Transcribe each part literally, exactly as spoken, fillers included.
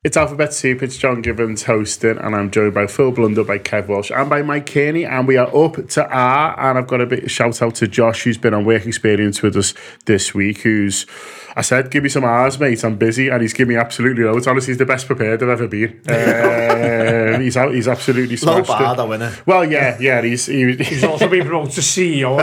It's Alphabet Soup, it's John Gibbons hosting, and I'm joined by Phil Blunder, by Kev Walsh, and by Mike Kearney, and we are up to R, and I've got a bit of shout out to Josh, who's been on work experience with us this week, who's, I said, give me some R's, mate, I'm busy, and he's given me absolutely loads. Honestly, he's the best prepared I've ever been. Uh, he's out, he's absolutely smashed Low bar, it. though, innit? Well, yeah, yeah, he's... He, He's also been promoted to C E O.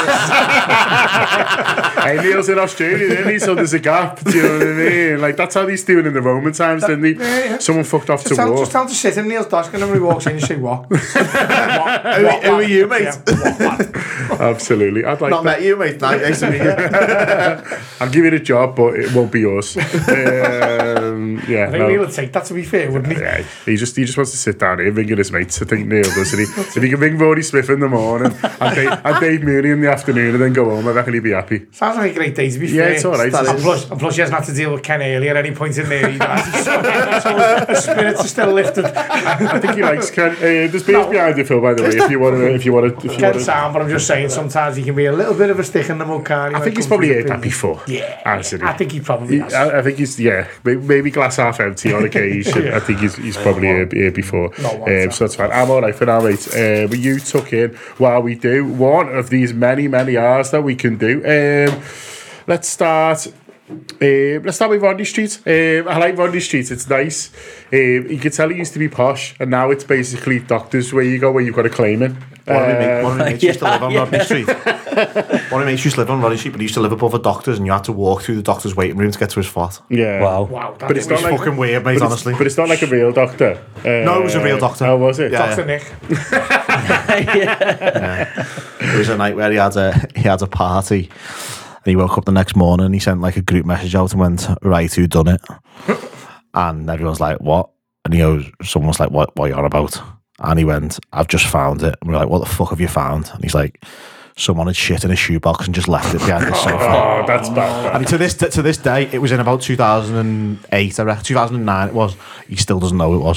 Hey, Neil's in Australia, isn't he? So there's a gap, do you know what I mean? Like, that's how he's doing in the Roman times, didn't he? Yeah, yeah. Someone fucked off Just to tell, war. just tell him to sit in Neil's desk, and then when he walks in, you say, what? what, Who, who are you, mate? Yeah, what, what? Absolutely. I'd like Not that. met you, mate. Nice to meet you. I'll give you the job, but it won't be yours. Um, yeah, I think no. Neil would take that, to be fair, wouldn't he? Yeah, he just he just wants to sit down here ringing his mates. I think Neil does. And he, if he can ring Rory Smith in the morning and Dave, and Dave Mooney in the afternoon and then go home, I reckon he'd be happy. Sounds like a great day, to be Yeah, fair. it's all right. And plus, and plus, he hasn't had to deal with Ken Haley at any point in there either. So his spirits are still lifted. I think he likes Ken. Uh, there's beers No. behind you, Phil, by the way, if you want to. If you want to. If you Ken want to. sound, but I'm just saying, sometimes he can be a little bit of a stick in the mud, can't he? I when think it he's comes probably to heard his that opinion. before. Yeah, hasn't he? I think he probably He- has. I, I think he's yeah, may- maybe glass half empty on occasion. Yeah. I think he's he's probably here, here before. No, um, so that's fine. I'm all right for now, mate. Uh, but you took in while we do one of these many many hours that we can do. Um, let's start. Uh, let's start with Rodney Street. Um, I like Rodney Street. It's nice. Um, you could tell it used to be posh, and now it's basically doctors where you go where you've got to claim it. One of my mates- Um, one of my mates used to live on yeah, Rodney Street. One of my mates used to live on Rodney Street, but he used to live above a doctor's, and you had to walk through the doctor's waiting room to get to his flat. yeah. Wow. Wow, that But it's was not like Fucking weird, mate, but it's- honestly. But it's not like a real doctor. Uh, No, it was a real doctor. Oh, was it? Yeah. Doctor Nick. It was a night where he had a he had a party, and he woke up the next morning and he sent like a group message out and went, "Right, who done it?" And everyone's like, "What?" And he goes, "Someone's like, what? What are you on about?" And he went, "I've just found it." And we're like, "What the fuck have you found?" And he's like, "Someone had shit in a shoebox and just left it behind the sofa." Oh, that's bad. I mean, to this to this day, it was in about two thousand eight, I reckon, two thousand nine. It was. He still doesn't know who it was.